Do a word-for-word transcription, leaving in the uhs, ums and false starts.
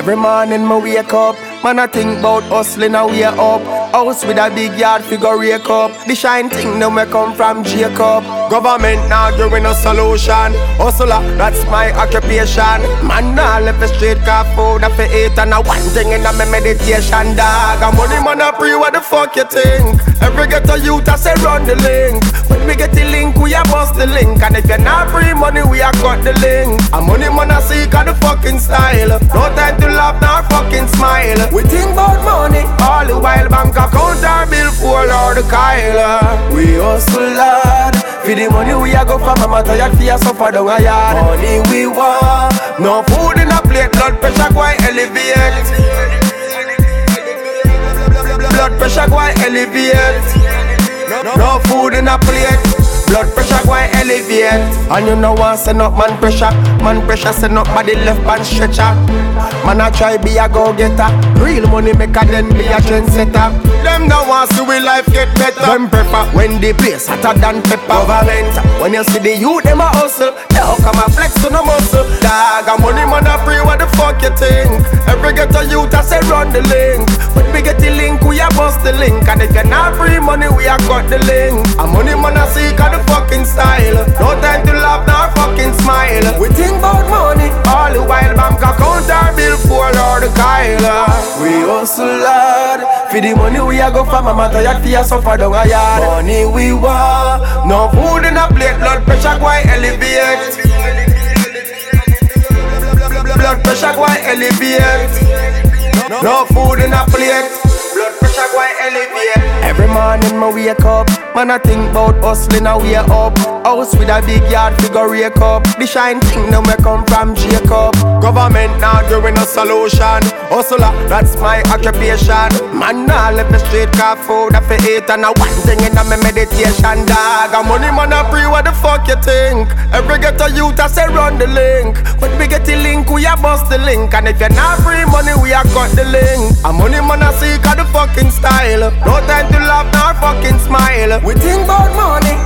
Every morning me wake up, man I think about hustling and way up. House with a big yard figure rake up. The shine thing now me come from Jacob. Government now giving a solution. Hustler, that's my occupation. Man now left the street car food for eight and a one thing in a me meditation dog. And money man a free, what the fuck you think? Every ghetto youth I say run the link. When we get the link, we a bust the link. And if you're not free money, we a cut the link. And money man a seek on the fucking style. No time to laugh, nor fucking smile. We think about money, all the while bank account our bill for Lord Kyle. We hustle hard, for the money we a go for mama tired for suffer down a yard. Money we want, no food in a plate, blood pressure go elevate. Blood pressure go elevate. No food in a plate, blood pressure go elevate. And you know what send up man pressure. Man pressure send up body left band stretcher. Man a try be a go-getter. Real money maker then be a trendsetter. Them don't want see we life get better. Them prefer when the place hotter than pepper. Government, when you see the youth them a hustle, they all come a flex to no muscle. Dog a money man a free, what the fuck you think? Every ghetto youth I say run the link. When we get the link, we a bust the link. And if you're not free money, we a cut the link. A money man a seek on the fucking style. No time to laugh nor fucking smile. We think about money, all the while bank account our bill for Lord Kyle. We hustle hard, for the money we a go for mama tired for suffer down a yard. Money we want, no food in a plate, blood pressure go elevate. Blood pressure go elevate. No food in a plate, blood pressure go elevate. Every morning me wake up, man I think about hustling and way up. House with a big yard figure rake up. The shine thing now me come from Jacob. Government now giving a solution. Hustler, that's my occupation. Man now left the street car food for eight and a one thing in a me meditation dog. And money man a free, what the fuck you think? Every ghetto youth I say run the link. When we get the link, we a bust the link. And if you're not free money, we a cut the link. And money man a seek on the fucking style. No time to laugh nor fucking smile. We think about money,